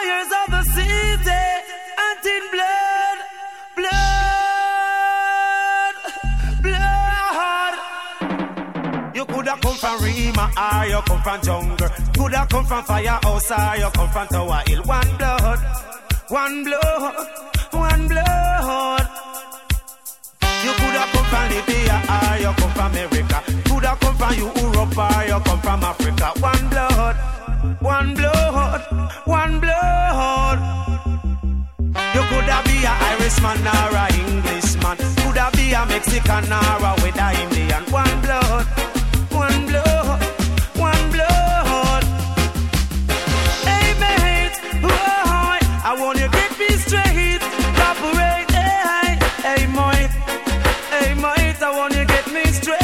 vampires of the city, hunting blood, blood, blood. You coulda come from Rima or you come from jungle. Coulda come from Firehouse or you come from Tower Hill. One blood, one blood, one blood. You coulda come from Libya or you come from America. Coulda come from Europe or you come from Africa. One blood, one blood, one blood. You coulda be a Irishman or a Englishman. Coulda be a Mexican or a with a Indian. One blood, one blood, one blood. Hey mate, whoa, I want you get me straight. Cooperate, hey, hey mate, hey mate, I want you get me straight.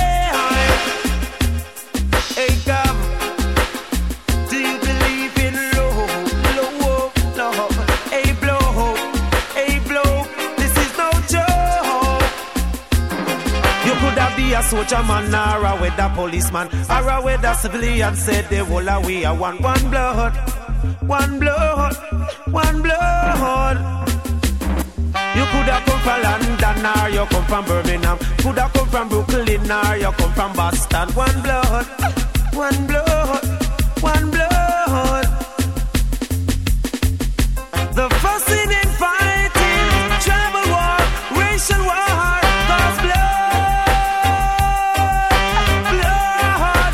Hey come, do you believe in love, love, love? Hey blow, this is no joke. You coulda be a soldier man or a weather policeman or a weather civilian. Said they will we are one blood, one blood, one blood. You coulda come from London or you come from Birmingham. Coulda come from Brooklyn or you come from Boston. One blood, one blood, one blood. The fussing and fighting, tribal war, racial war, cause blood,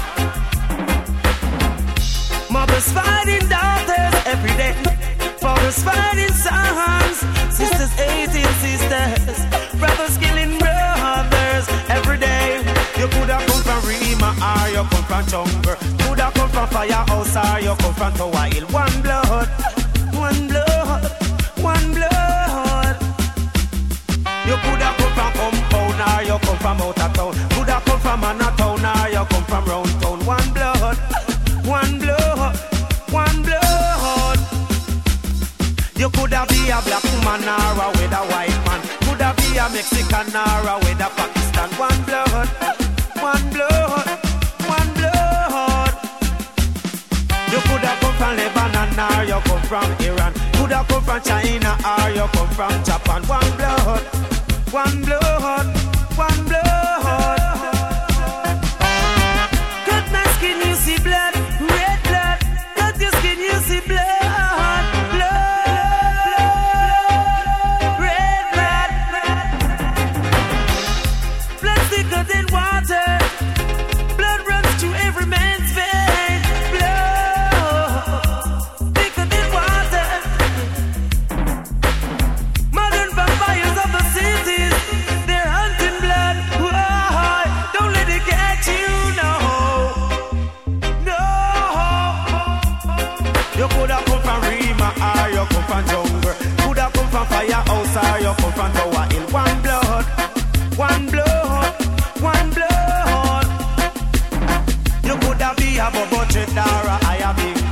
blood. Mothers fighting daughters every day. Fathers fighting sons, sisters hating sisters, brothers killing brothers every day. You coulda come from Rima or you come from jungle. Coulda come from Firehouse or you come from Tower Hill. One blood, one blood, one blood. You coulda come from Compound or you come from out of town. Coulda come from Manhattan or you come from round town. One blood, one blood, one blood. You coulda be a black woman or a with a white man. Coulda be a Mexican or a with a Pakistan. One blood, one blood, one blood. You coulda come from Lebanon or you come from Iran. Coulda come from China or you come from Japan. One blood, one blood, one blood. Cut my skin, you see blood, red blood. Cut your skin, you see blood, blood, red blood. Blood thicker than water. Blood runs through every man's vein. Blood thicker than water. Modern vampires of the cities, they're hunting blood. Whoa, don't let it catch you, no, no. You coulda come from Rima or you come from jungle. Coulda come from Firehouse or you come from Tower Hill. One blood, one blood, one blood. You coulda be a Bobo Jet or a Higher Big